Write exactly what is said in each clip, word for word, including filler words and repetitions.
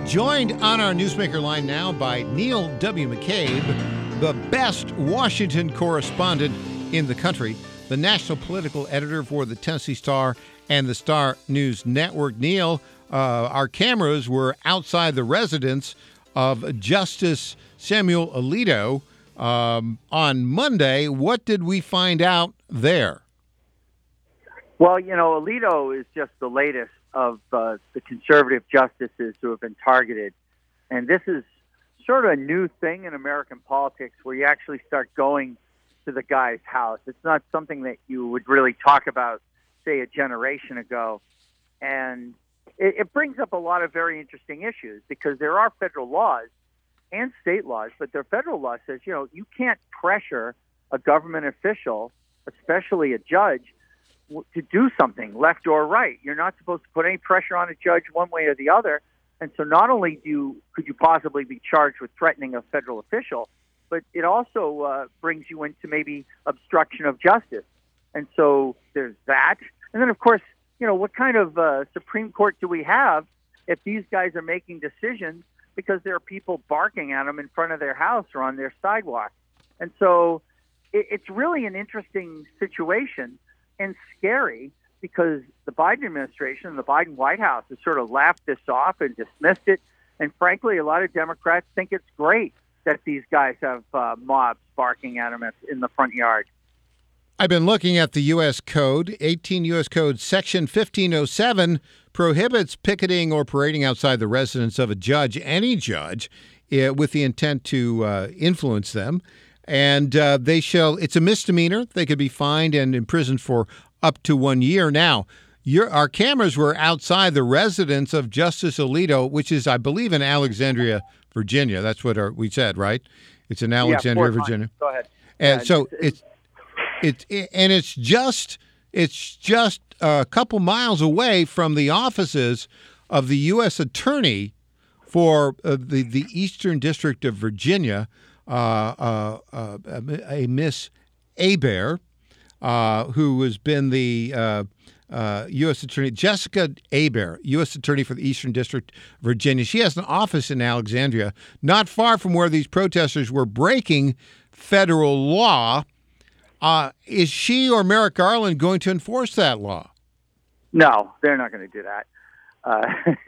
Joined on our Newsmaker line now by Neil W. McCabe, the best Washington correspondent in the country, the national political editor for the Tennessee Star and the Star News Network. Neil, uh, our cameras were outside the residence of Justice Samuel Alito um, on Monday. What did we find out there? Well, you know, Alito is just the latest of uh, the conservative justices who have been targeted. And this is sort of a new thing in American politics where you actually start going to the guy's house. It's not something that you would really talk about, say, a generation ago. And it, it brings up a lot of very interesting issues because there are federal laws and state laws, but their federal law says, you know, you can't pressure a government official, especially a judge, to do something left or right. You're not supposed to put any pressure on a judge one way or the other. And so not only do you, could you possibly be charged with threatening a federal official, but it also uh, brings you into maybe obstruction of justice. And so there's that. And then, of course, you know, what kind of uh, Supreme Court do we have if these guys are making decisions because there are people barking at them in front of their house or on their sidewalk? And so it, it's really an interesting situation. And scary because the Biden administration and the Biden White House has sort of laughed this off and dismissed it. And frankly, a lot of Democrats think it's great that these guys have uh, mobs barking at them in the front yard. I've been looking at the U S Code. eighteen U S Code Section fifteen oh seven prohibits picketing or parading outside the residence of a judge, any judge, uh, with the intent to uh, influence them. And uh, they shall, it's a misdemeanor. They could be fined and imprisoned for up to one year. Now, your, our cameras were outside the residence of Justice Alito, which is, I believe, in Alexandria, Virginia. That's what our, we said, right? It's in Alexandria, yeah, Virginia. Go ahead. And yeah, so it's, it's, it, and it's just, it's just a couple miles away from the offices of the U S Attorney for uh, the, the Eastern District of Virginia. Uh, uh, uh, a Miss Hebert, uh, who has been the uh, uh, U S Attorney, Jessica Hebert, U S Attorney for the Eastern District of Virginia. She has an office in Alexandria, not far from where these protesters were breaking federal law. Uh, is she or Merrick Garland going to enforce that law? No, they're not going to do that. Uh,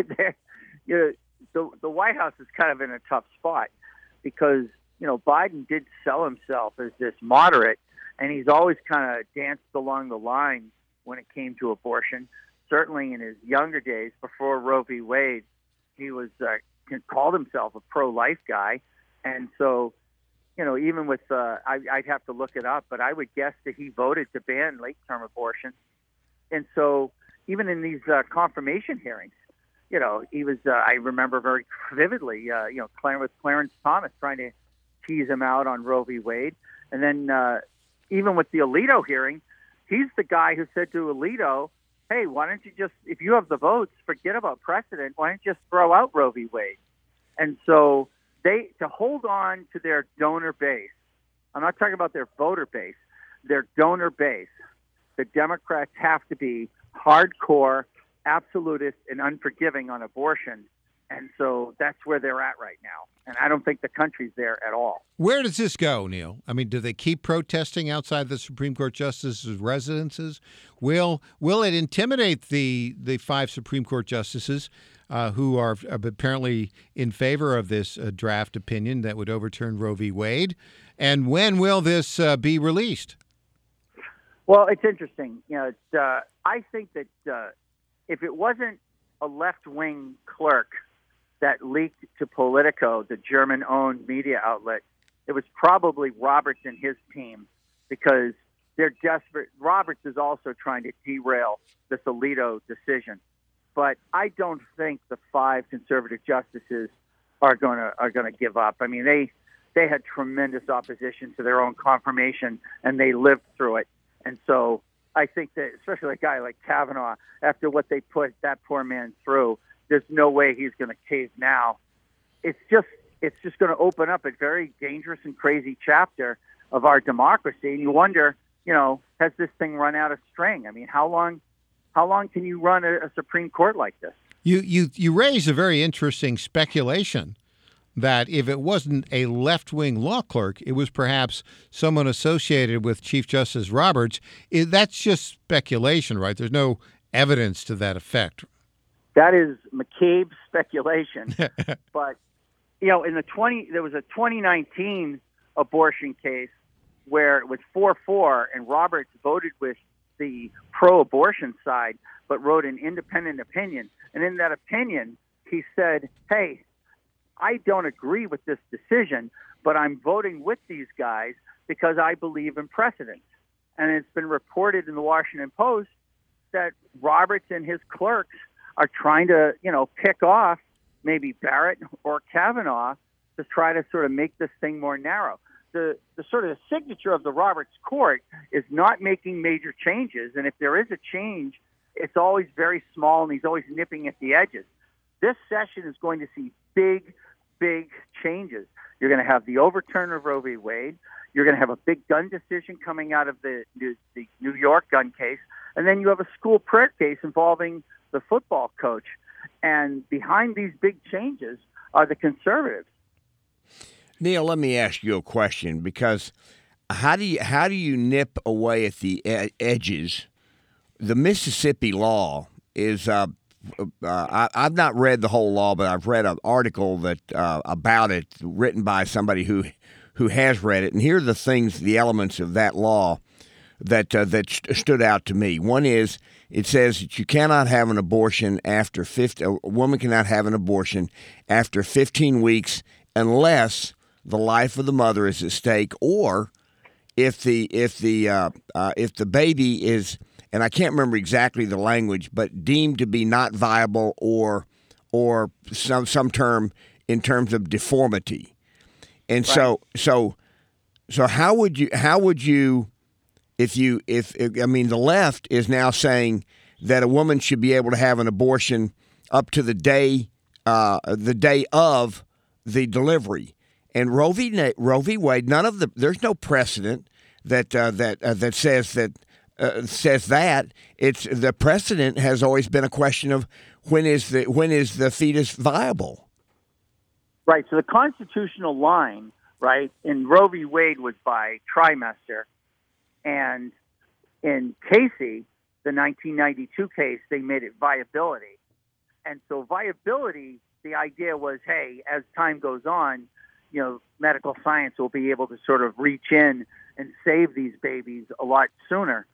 you know, the, the White House is kind of in a tough spot because you know, Biden did sell himself as this moderate, and he's always kind of danced along the line when it came to abortion. Certainly in his younger days, before Roe v. Wade, he was uh, called himself a pro-life guy. And so, you know, even with, uh, I, I'd have to look it up, but I would guess that he voted to ban late-term abortion. And so even in these uh, confirmation hearings, you know, he was, uh, I remember very vividly, uh, you know, Clarence, with Clarence Thomas trying to tease him out on Roe v. Wade. And then uh, even with the Alito hearing, he's the guy who said to Alito, hey, why don't you just, if you have the votes, forget about precedent. Why don't you just throw out Roe v. Wade? And so they, to hold on to their donor base, I'm not talking about their voter base, their donor base, the Democrats have to be hardcore, absolutist, and unforgiving on abortion. And so that's where they're at right now. And I don't think the country's there at all. Where does this go, Neil? I mean, do they keep protesting outside the Supreme Court justices' residences? Will will it intimidate the, the five Supreme Court justices uh, who are apparently in favor of this uh, draft opinion that would overturn Roe v. Wade? And when will this uh, be released? Well, it's interesting. You know, it's, uh, I think that uh, if it wasn't a left-wing clerk that leaked to Politico, the German-owned media outlet, it was probably Roberts and his team because they're desperate. Roberts is also trying to derail this Alito decision. But I don't think the five conservative justices are going to are going to give up. I mean, they they had tremendous opposition to their own confirmation, and they lived through it. And so I think that, especially a guy like Kavanaugh, after what they put that poor man through, there's no way he's going to cave now. It's just it's just going to open up a very dangerous and crazy chapter of our democracy. And you wonder, you know, has this thing run out of string? I mean, how long how long can you run a, a Supreme Court like this? You you you raise a very interesting speculation that if it wasn't a left-wing law clerk, it was perhaps someone associated with Chief Justice Roberts. I- That's just speculation, right? There's no evidence to that effect. That is McCabe's speculation. But, you know, in the twenty, there was a twenty nineteen abortion case where it was four four, and Roberts voted with the pro-abortion side, but wrote an independent opinion. And in that opinion, he said, hey, I don't agree with this decision, but I'm voting with these guys because I believe in precedent. And it's been reported in the Washington Post that Roberts and his clerks are trying to, you know, pick off maybe Barrett or Kavanaugh to try to sort of make this thing more narrow. The, the sort of signature of the Roberts court is not making major changes. And if there is a change, it's always very small, and he's always nipping at the edges. This session is going to see big, big changes. You're going to have the overturn of Roe v. Wade. You're going to have a big gun decision coming out of the, the, the New York gun case. And then you have a school prayer case involving the football coach. And behind these big changes are the conservatives. Neil, let me ask you a question, because how do you how do you nip away at the ed- edges? The Mississippi law is uh, uh, I, I've not read the whole law, but I've read an article that uh, about it written by somebody who who has read it. And here are the things, the elements of that law that uh, that st- stood out to me. One is it says that you cannot have an abortion after fifty. A woman cannot have an abortion after fifteen weeks unless the life of the mother is at stake, or if the if the uh, uh, if the baby is, and I can't remember exactly the language, but deemed to be not viable, or or some some term in terms of deformity. And right. so so so how would you how would you if you if, if I mean the left is now saying that a woman should be able to have an abortion up to the day uh, the day of the delivery. And Roe v. Roe v. Wade, none of the there's no precedent that uh, that uh, that says that uh, says that. It's the precedent has always been a question of when is the when is the fetus viable. Right. So the constitutional line, right, in Roe v. Wade was by trimester, and in Casey, the nineteen ninety-two case, they made it viability. And so viability, the idea was, hey, as time goes on, you know, medical science will be able to sort of reach in and save these babies a lot sooner.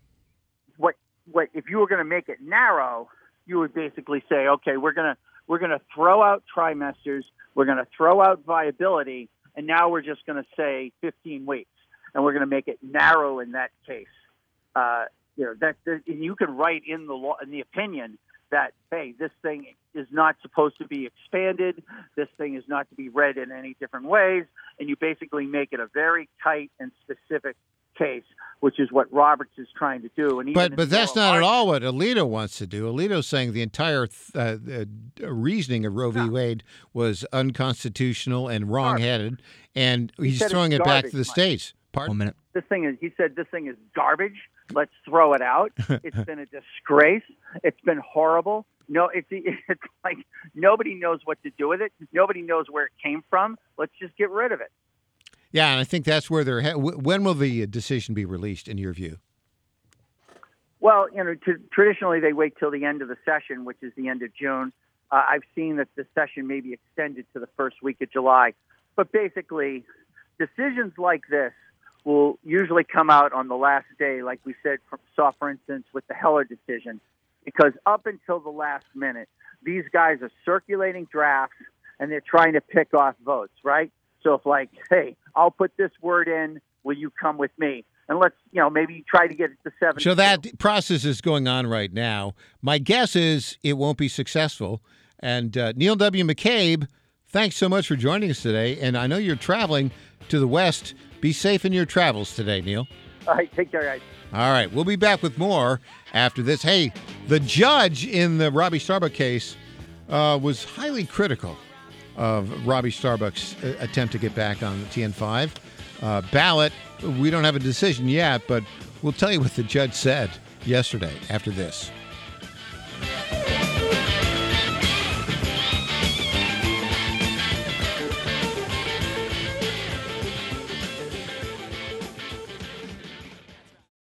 What, what, if you were going to make it narrow, you would basically say, okay, we're going to, we're going to throw out trimesters, we're going to throw out viability, and now we're just going to say fifteen weeks, and we're going to make it narrow in that case. Uh, you know, that, and you can write in the law, in the opinion, that, hey, this thing is not supposed to be expanded, this thing is not to be read in any different ways, and you basically make it a very tight and specific case, which is what Roberts is trying to do. And but but that's not at all what Alito wants to do. Alito's saying the entire uh, uh, reasoning of Roe v. No. Wade was unconstitutional and wrong-headed, and he's He throwing it back garbage, to the Mike. states. Pardon? One minute. This thing is, he said, this thing is garbage. Let's throw it out. It's been a disgrace. It's been horrible. No, it's it's like nobody knows what to do with it. Nobody knows where it came from. Let's just get rid of it. Yeah, and I think that's where they're. He- when will the decision be released, in your view? Well, you know, t- traditionally they wait till the end of the session, which is the end of June. Uh, I've seen that the session may be extended to the first week of July. But basically, decisions like this will usually come out on the last day, like we said, for, saw, for instance, with the Heller decision, because up until the last minute, these guys are circulating drafts and they're trying to pick off votes, right? So if like, hey, I'll put this word in, will you come with me? And let's, you know, maybe try to get it to seven. So that process is going on right now. My guess is it won't be successful. And uh, Neil W. McCabe, thanks so much for joining us today. And I know you're traveling to the West. Be safe in your travels today, Neil. All right, take care, guys. All right, we'll be back with more after this. Hey, the judge in the Robbie Starbuck case uh, was highly critical of Robbie Starbuck's uh, attempt to get back on the T N five uh, ballot. We don't have a decision yet, but we'll tell you what the judge said yesterday after this.